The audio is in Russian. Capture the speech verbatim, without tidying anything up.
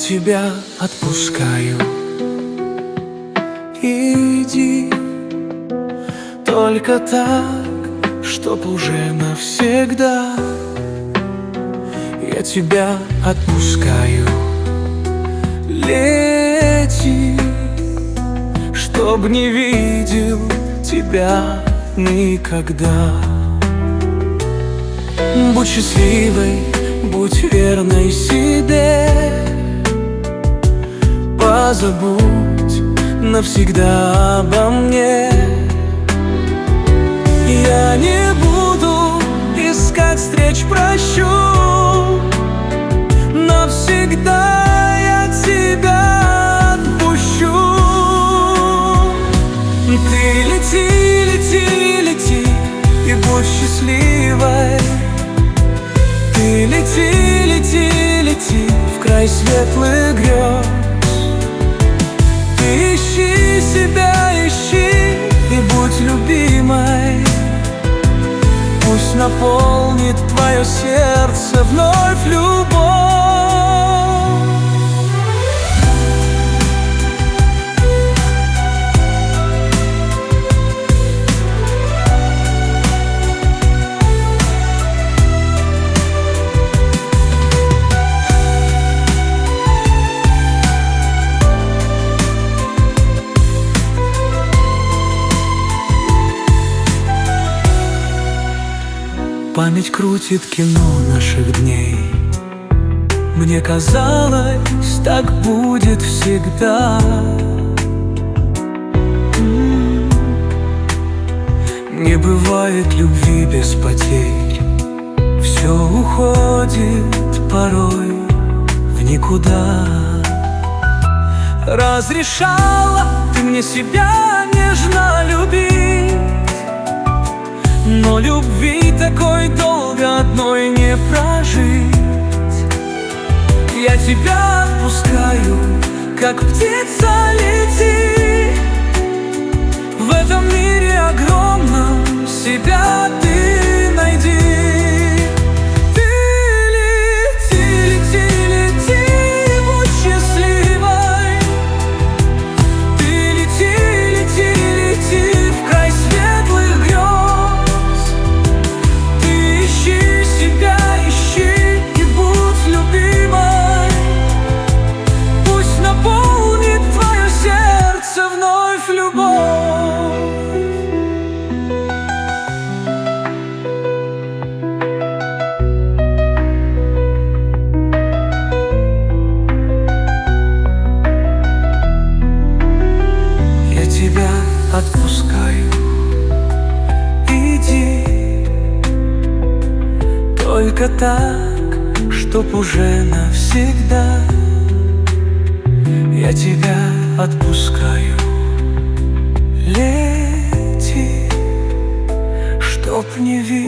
тебя отпускаю. Иди, только так, чтоб уже навсегда. Я тебя отпускаю. Лети, чтоб не видел тебя никогда. Будь счастливой, будь верной себе. Позабудь навсегда обо мне. Я не буду искать встреч, прощу. Навсегда я тебя отпущу. Ты лети, лети, лети и будь счастливой. Ты лети, лети, лети в край светлых грез. Ты ищи себя, ищи и будь любимой. Пусть наполнит твое сердце вновь любовь. Память крутит кино наших дней. Мне казалось, так будет всегда. Не бывает любви без потерь. Все уходит порой в никуда. Разрешала ты мне себя нежно любить, но любви такой долго одной не прожить. Я тебя отпускаю, как птица лети. В этом мире огромном себя ты найди. Ты лети, лети, лети, будь счастливой. Ты лети, лети, лети в край светлых грез. Отпускаю, иди, только так, чтоб уже навсегда. Я тебя отпускаю. Лети, чтоб не видеть